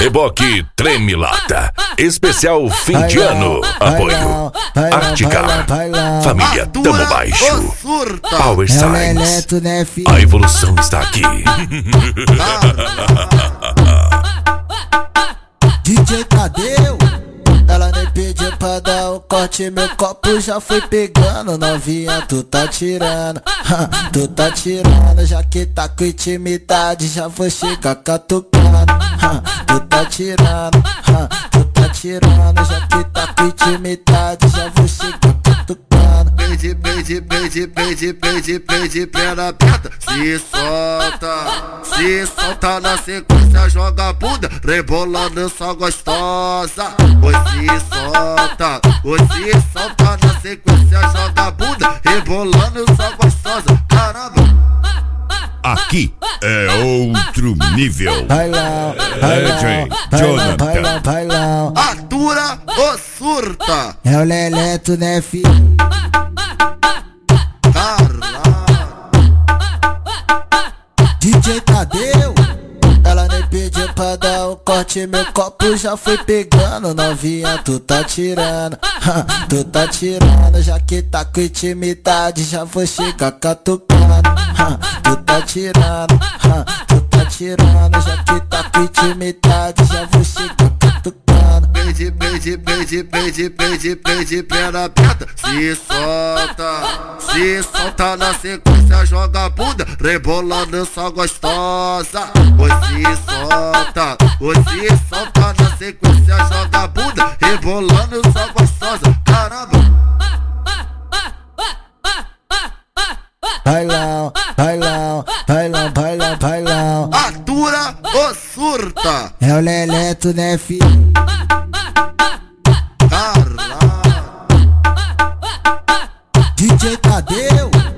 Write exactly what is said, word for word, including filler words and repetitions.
Reboque Tremilata. Especial fim de ano. Apoio Articar. Família Tamo Baixo. Power Signs. A evolução está aqui. D J Tadeu, ela nem pediu pra dar o corte, meu copo já foi pegando. Novinha, tu tá tirando, tu tá tirando. Já que tá com intimidade, já vou chegar catucando. Tu tá tirando, tu tá tirando. Já que tá com intimidade, já vou chegar catucando. Peide, peide, peide, peide, peide, peide, perna aberta. Se solta, se solta na sequência, joga a bunda, rebolando só gostosa. Oi, se solta, oi, se solta na sequência, joga a bunda, rebolando só gostosa. Caramba! Aqui é outro nível. Vai lá, vai lá, vai lá, vai lá, vai lá. Atura ou surta? É o Leleto, né, filho? D J Tadeu, ela nem pediu pra dar o corte, meu copo já foi pegando. Novinha, tu tá tirando, tu tá tirando. Já que tá com intimidade, já vou chegar catucando. Tu tá tirando, tu tá tirando. Já que tá com intimidade, já vou chegar catucando. Peide, peide, peide, peide, peide, peide, perna aberta. Se solta, se solta na sequência, joga a bunda, rebolando só gostosa. Oi, se solta, oi, se solta na sequência, joga a bunda, rebolando só gostosa. Caramba! Vai lá, vai lá, vai lá, vai lá, vai lá. Atura ou surta? É o Leleto, né, filho? Caralho! D J Tadeu,